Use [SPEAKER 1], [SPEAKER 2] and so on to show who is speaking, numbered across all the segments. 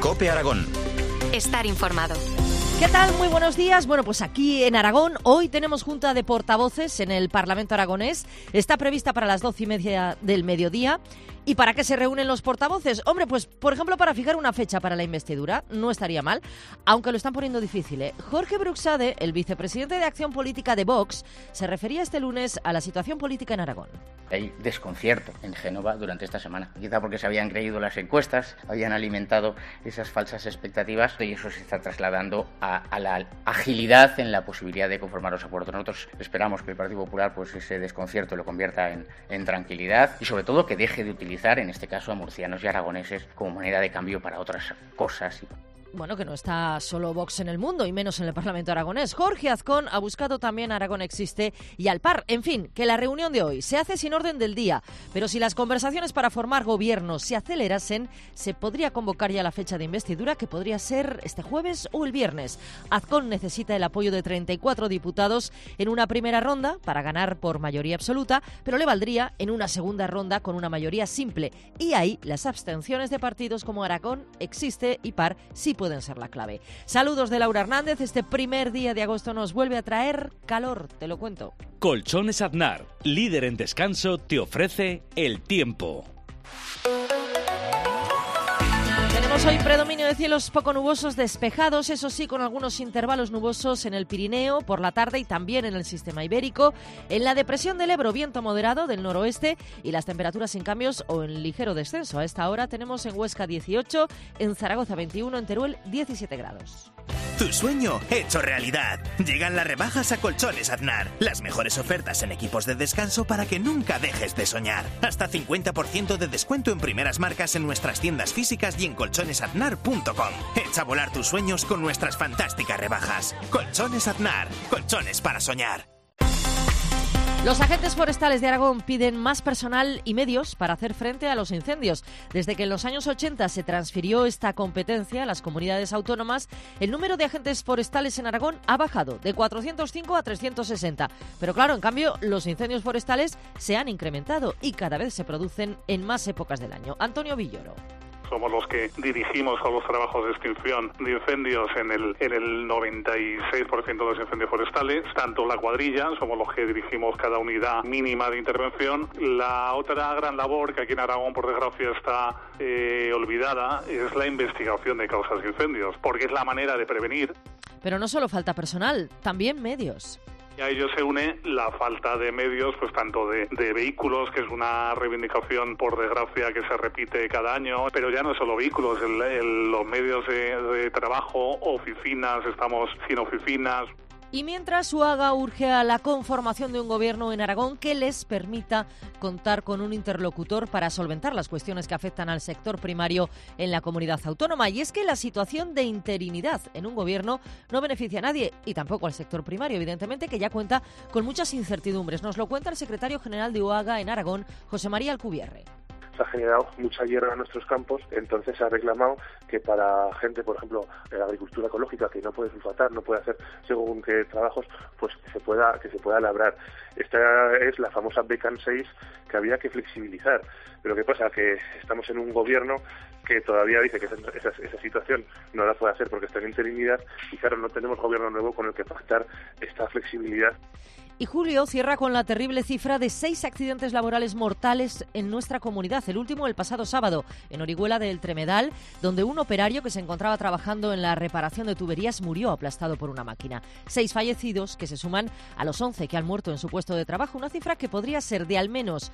[SPEAKER 1] COPE Aragón.
[SPEAKER 2] Estar informado.
[SPEAKER 3] ¿Qué tal? Muy buenos días. Bueno, pues aquí en Aragón hoy tenemos junta de portavoces en el Parlamento aragonés. Está prevista para las 12:30 del mediodía. ¿Y para qué se reúnen los portavoces? Hombre, pues por ejemplo para fijar una fecha para la investidura. No estaría mal, aunque lo están poniendo difícil, ¿eh? Jorge Bruxade, el vicepresidente de Acción Política de Vox, se refería este lunes a la situación política en Aragón.
[SPEAKER 4] Hay desconcierto en Génova durante esta semana, quizá porque se habían creído las encuestas, habían alimentado esas falsas expectativas y eso se está trasladando a la agilidad en la posibilidad de conformar los acuerdos. Nosotros esperamos que el Partido Popular pues ese desconcierto lo convierta en tranquilidad y sobre todo que deje de utilizar en este caso a murcianos y aragoneses como moneda de cambio para otras cosas.
[SPEAKER 3] Bueno, que no está solo Vox en el mundo y menos en el Parlamento aragonés. Jorge Azcón ha buscado también Aragón Existe y Alpar. En fin, que la reunión de hoy se hace sin orden del día, pero si las conversaciones para formar gobierno se acelerasen, se podría convocar ya la fecha de investidura, que podría ser este jueves o el viernes. Azcón necesita el apoyo de 34 diputados en una primera ronda para ganar por mayoría absoluta, pero le valdría en una segunda ronda con una mayoría simple. Y ahí las abstenciones de partidos como Aragón Existe y PAR sí pueden ser la clave. Saludos de Laura Hernández. Este primer día de agosto nos vuelve a traer calor, te lo cuento.
[SPEAKER 5] Colchones Aznar, líder en descanso, te ofrece el tiempo.
[SPEAKER 3] Tenemos hoy predominio de cielos poco nubosos despejados, eso sí, con algunos intervalos nubosos en el Pirineo por la tarde y también en el sistema ibérico. En la depresión del Ebro, viento moderado del noroeste y las temperaturas sin cambios o en ligero descenso. A esta hora tenemos en Huesca 18, en Zaragoza 21, en Teruel 17 grados.
[SPEAKER 1] Tu sueño hecho realidad. Llegan las rebajas a Colchones Aznar. Las mejores ofertas en equipos de descanso para que nunca dejes de soñar. Hasta 50% de descuento en primeras marcas en nuestras tiendas físicas y en colchonesaznar.com. Echa a volar tus sueños con nuestras fantásticas rebajas. Colchones Aznar. Colchones para soñar.
[SPEAKER 3] Los agentes forestales de Aragón piden más personal y medios para hacer frente a los incendios. Desde que en los años 80 se transfirió esta competencia a las comunidades autónomas, el número de agentes forestales en Aragón ha bajado de 405 a 360. Pero claro, en cambio, los incendios forestales se han incrementado y cada vez se producen en más épocas del año. Antonio Villoro.
[SPEAKER 6] Somos los que dirigimos a los trabajos de extinción de incendios en el 96% de los incendios forestales. Tanto la cuadrilla, somos los que dirigimos cada unidad mínima de intervención. La otra gran labor que aquí en Aragón, por desgracia, está olvidada es la investigación de causas de incendios, porque es la manera de prevenir.
[SPEAKER 3] Pero no solo falta personal, también medios.
[SPEAKER 6] Y a ello se une la falta de medios, pues tanto de vehículos, que es una reivindicación, por desgracia, que se repite cada año, pero ya no solo vehículos, los medios de trabajo, oficinas, estamos sin oficinas.
[SPEAKER 3] Y mientras UAGA urge a la conformación de un gobierno en Aragón que les permita contar con un interlocutor para solventar las cuestiones que afectan al sector primario en la comunidad autónoma. Y es que la situación de interinidad en un gobierno no beneficia a nadie y tampoco al sector primario, evidentemente, que ya cuenta con muchas incertidumbres. Nos lo cuenta el secretario general de UAGA en Aragón, José María Alcubierre.
[SPEAKER 7] Se ha generado mucha hierra en nuestros campos, entonces se ha reclamado que para gente, por ejemplo, de la agricultura ecológica, que no puede sulfatar, no puede hacer según qué trabajos, pues que se pueda labrar. Esta es la famosa Becan 6 que había que flexibilizar. Pero ¿qué pasa? Que estamos en un gobierno que todavía dice que esa situación no la puede hacer porque está en interinidad y claro, no tenemos gobierno nuevo con el que pactar esta flexibilidad.
[SPEAKER 3] Y julio cierra con la terrible cifra de 6 accidentes laborales mortales en nuestra comunidad. El último el pasado sábado, en Orihuela del Tremedal, donde un operario que se encontraba trabajando en la reparación de tuberías murió aplastado por una máquina. 6 fallecidos que se suman a los 11 que han muerto en su puesto de trabajo, una cifra que podría ser de al menos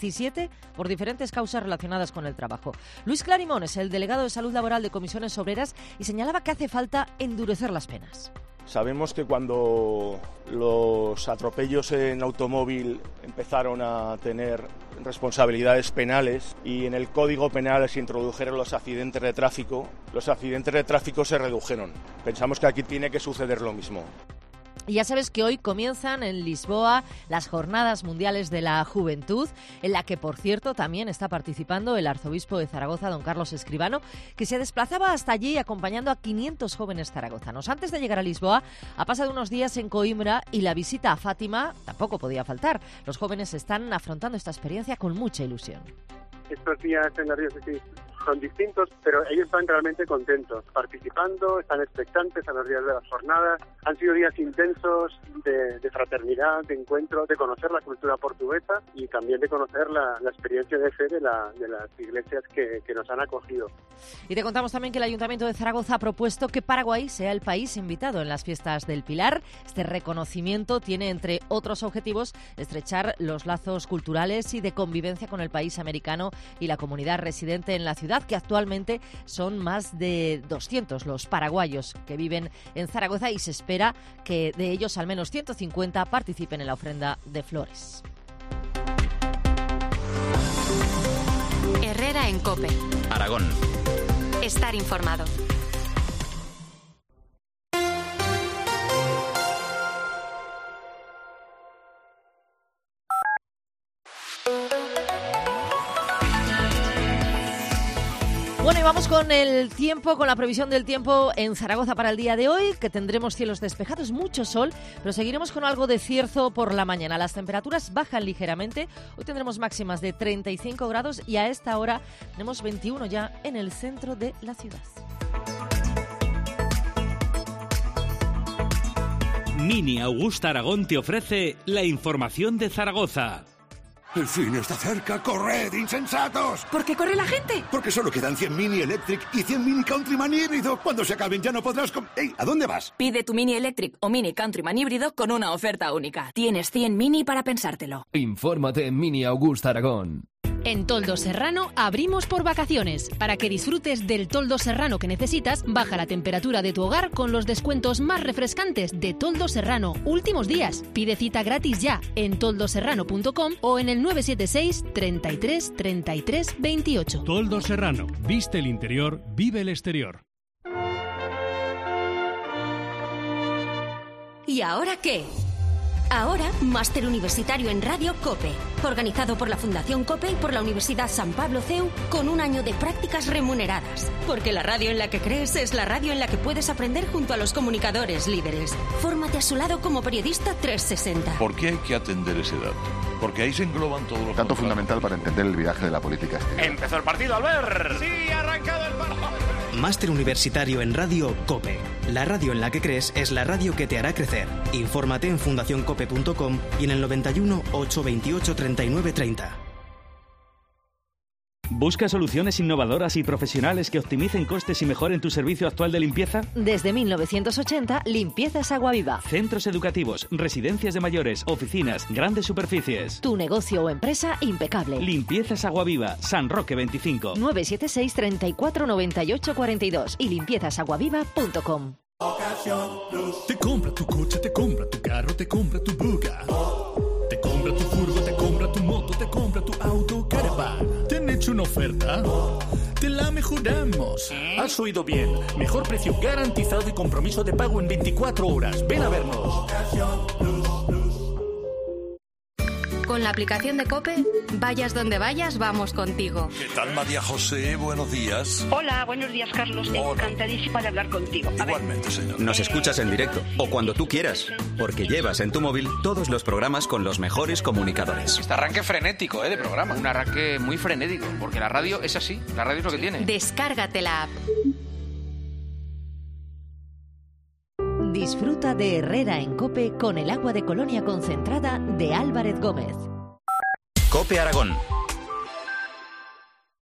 [SPEAKER 3] 17 por diferentes causas relacionadas con el trabajo. Luis Clarimón es el delegado de Salud Laboral de Comisiones Obreras y señalaba que hace falta endurecer las penas.
[SPEAKER 8] Sabemos que cuando los atropellos en automóvil empezaron a tener responsabilidades penales y en el Código Penal se introdujeron los accidentes de tráfico se redujeron. Pensamos que aquí tiene que suceder lo mismo.
[SPEAKER 3] Y ya sabes que hoy comienzan en Lisboa las Jornadas Mundiales de la Juventud, en la que, por cierto, también está participando el arzobispo de Zaragoza, don Carlos Escribano, que se desplazaba hasta allí acompañando a 500 jóvenes zaragozanos. Antes de llegar a Lisboa, ha pasado unos días en Coimbra y la visita a Fátima tampoco podía faltar. Los jóvenes están afrontando esta experiencia con mucha ilusión.
[SPEAKER 9] Estos días en la diócesis son distintos, pero ellos están realmente contentos, participando, están expectantes a los días de las jornadas. Han sido días intensos de fraternidad, de encuentro, de conocer la cultura portuguesa y también de conocer la experiencia de fe de las iglesias que nos han acogido.
[SPEAKER 3] Y te contamos también que el Ayuntamiento de Zaragoza ha propuesto que Paraguay sea el país invitado en las fiestas del Pilar. Este reconocimiento tiene, entre otros objetivos, estrechar los lazos culturales y de convivencia con el país americano y la comunidad residente en la ciudad, que actualmente son más de 200 los paraguayos que viven en Zaragoza, y se espera que de ellos al menos 150 participen en la ofrenda de flores.
[SPEAKER 2] Herrera en COPE.
[SPEAKER 5] Aragón.
[SPEAKER 2] Estar informado.
[SPEAKER 3] Bueno, y vamos con el tiempo, con la previsión del tiempo en Zaragoza para el día de hoy, que tendremos cielos despejados, mucho sol, pero seguiremos con algo de cierzo por la mañana. Las temperaturas bajan ligeramente. Hoy tendremos máximas de 35 grados y a esta hora tenemos 21 ya en el centro de la ciudad.
[SPEAKER 5] Mini Augusta Aragón te ofrece la información de Zaragoza.
[SPEAKER 10] El fin está cerca, corred, insensatos.
[SPEAKER 11] ¿Por qué corre la gente?
[SPEAKER 10] Porque solo quedan 100 Mini Electric y 100 Mini Countryman híbrido. Cuando se acaben ya no podrás... ¡Ey! ¿A dónde vas?
[SPEAKER 11] Pide tu Mini Electric o Mini Countryman híbrido con una oferta única. Tienes 100 Mini para pensártelo.
[SPEAKER 12] Infórmate en Mini Augusta Aragón.
[SPEAKER 13] En Toldo Serrano abrimos por vacaciones. Para que disfrutes del toldo serrano que necesitas, baja la temperatura de tu hogar con los descuentos más refrescantes de Toldo Serrano. Últimos días. Pide cita gratis ya en toldoserrano.com o en el 976 33 33 28.
[SPEAKER 14] Toldo Serrano. Viste el interior, vive el exterior.
[SPEAKER 15] ¿Y ahora qué? Ahora, máster universitario en Radio COPE, organizado por la Fundación COPE y por la Universidad San Pablo CEU, con un año de prácticas remuneradas. Porque la radio en la que crees es la radio en la que puedes aprender junto a los comunicadores líderes. Fórmate a su lado como periodista 360.
[SPEAKER 16] ¿Por qué hay que atender ese dato? Porque ahí se engloban todos los...
[SPEAKER 17] Dato fundamental para entender el viraje de la política exterior.
[SPEAKER 18] Empezó el partido, Albert.
[SPEAKER 19] Sí, ha arrancado el partido.
[SPEAKER 20] Máster universitario en Radio COPE. La radio en la que crees es la radio que te hará crecer. Infórmate en fundacioncope.com y en el 91 828 39 30.
[SPEAKER 5] ¿Buscas soluciones innovadoras y profesionales que optimicen costes y mejoren tu servicio actual de limpieza?
[SPEAKER 3] Desde 1980, Limpiezas Agua Viva.
[SPEAKER 5] Centros educativos, residencias de mayores, oficinas, grandes superficies.
[SPEAKER 3] Tu negocio o empresa impecable.
[SPEAKER 5] Limpiezas Agua Viva, San Roque 25.
[SPEAKER 3] 976 34 98 42 y limpiezasaguaviva.com.
[SPEAKER 21] Te compra tu coche, te compra tu carro, te compra tu buga. Te compra tu furgo, te compra tu moto, te compra tu auto, caravan. ¿Te han hecho una oferta? Te la mejoramos. Has oído bien. Mejor precio garantizado y compromiso de pago en 24 horas. Ven a vernos.
[SPEAKER 2] Con la aplicación de COPE, vayas donde vayas, vamos contigo.
[SPEAKER 16] ¿Qué tal, María José? Buenos días.
[SPEAKER 22] Hola, buenos días, Carlos. Encantadísima de hablar contigo.
[SPEAKER 16] Igualmente, señor.
[SPEAKER 23] Nos escuchas en directo o cuando tú quieras, porque llevas en tu móvil todos los programas con los mejores comunicadores.
[SPEAKER 18] Este arranque frenético, de programa. Un arranque muy frenético, porque la radio es así. La radio es lo que tiene.
[SPEAKER 2] Descárgate la app.
[SPEAKER 3] Disfruta de Herrera en COPE con el agua de Colonia concentrada de Álvarez Gómez.
[SPEAKER 23] COPE Aragón.